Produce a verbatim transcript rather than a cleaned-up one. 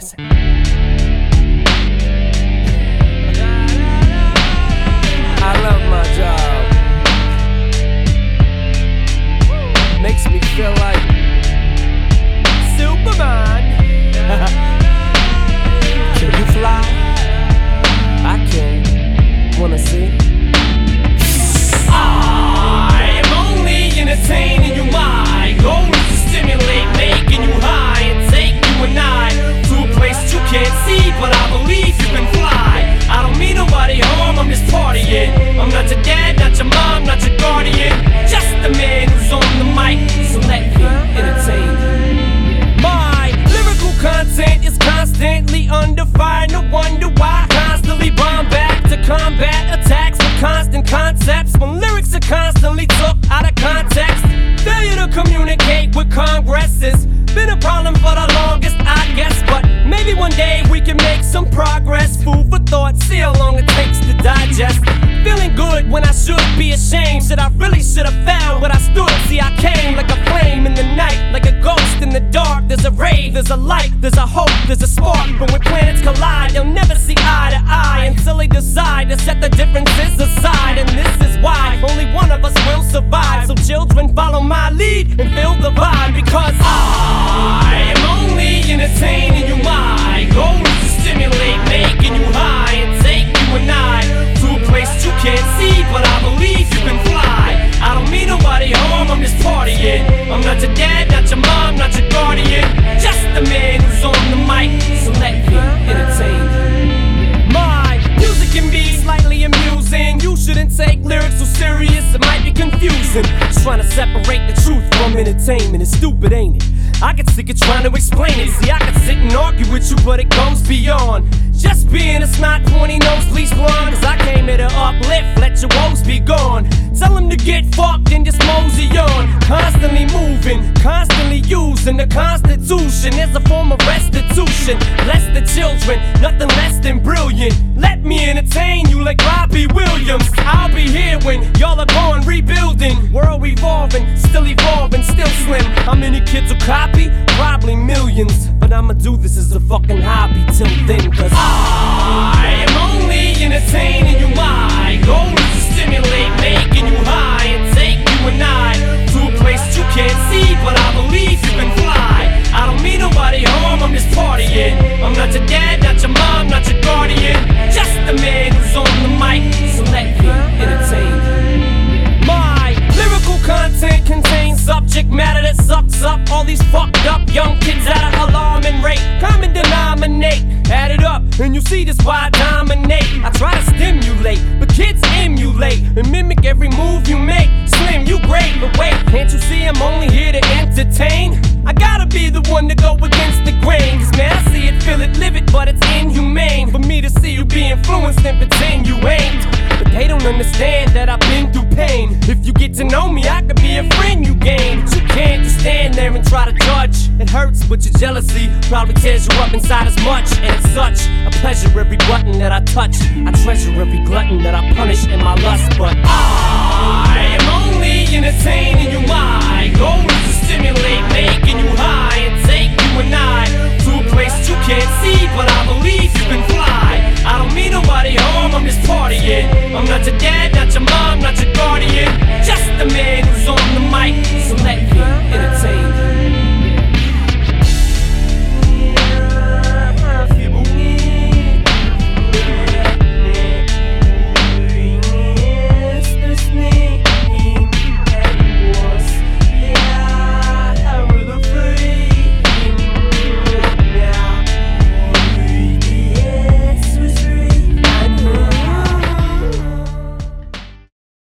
That's it. I love my job. Makes me feel like Superman. Can you fly? I can. Wanna see? I am only entertaining you. My goal is to stimulate, making you high and take you and I to a place you can't see, but I believe you can fly. I don't mean nobody harm, I'm just partying. I'm not your dad, not your mom, not your guardian, just the man who's on the mic, so let me entertain you. My lyrical content is constantly under fire. No wonder why I constantly bomb back to combat attacks with constant concepts. When lyrics are constantly took out of context, failure to communicate with Congress has been a problem for the longest, I guess. But maybe one day we can make some progress. Food for thought, see how long it takes to digest. Feeling good when I should be ashamed. Said I really should have found what I stood. See, I came like a flame in the night, like a ghost in the dark. There's a ray, there's a light, there's a hope, there's a spark. But when planets collide, they'll never see eye to eye until they decide to set the differences aside. And this is why only one of us will survive. So children, follow my lead and feel the vibe, because I am only entertaining you. My goal is to stimulate, making you high and take you and I to a place you can't see, but I believe you can fly. I don't mean nobody harm, I'm just partying. I'm not your dad, not your mom, not your guardian, just the man who's on the mic, so let me entertain you. My music can be slightly amusing. You shouldn't take lyrics so serious, it might be confusing. Just trying to separate the truth from entertainment is stupid, ain't it? I get sick of trying to explain it. See, I can sit and argue with you, but it goes beyond just being a snot, pointy nose, please blonde. Cause I came here to uplift, let your woes be gone. Tell them to get fucked and just mosey on. Constantly moving, constantly using the Constitution as a form of restitution. Bless the children, nothing less than brilliant. Let me entertain you like Robbie Williams. I'll be here when y'all are gone, rebuilding. World evolving, still evolving, still slim. How many kids will copy? Probably millions. But I'ma do this as a fucking hobby till then, cause I am only entertaining you. My goal is to stimulate, making you high and take you and I to a place you can't see, but I believe you can fly. I don't mean nobody harm, I'm just partying. I'm not your dad, not your mom, not your guardian, just the man who's on the mic, so let me entertain you. My lyrical content contains subject matter that sucks up all these fucked up young kids at an alarming rate. Common denominate, add it up, and you see this why I dominate. I try to stimulate, but kids emulate and mimic every move you make. Slim, you great, but wait, can't you see I'm only here to entertain? I gotta be the one to go against the grain. Cause man, I see it, feel it, live it, but it's inhumane for me to see you be influenced and pretend you ain't. But they don't understand that I've been through pain. If you get to know me, I could be a friend you gain. But you can't just stand there and try to judge. It hurts, but your jealousy probably tears you up inside as much. And it's such a pleasure every button that I touch. I treasure every glutton that I punish in my lust. But I am only entertaining you. My goal is to stimulate, making you high and take you and I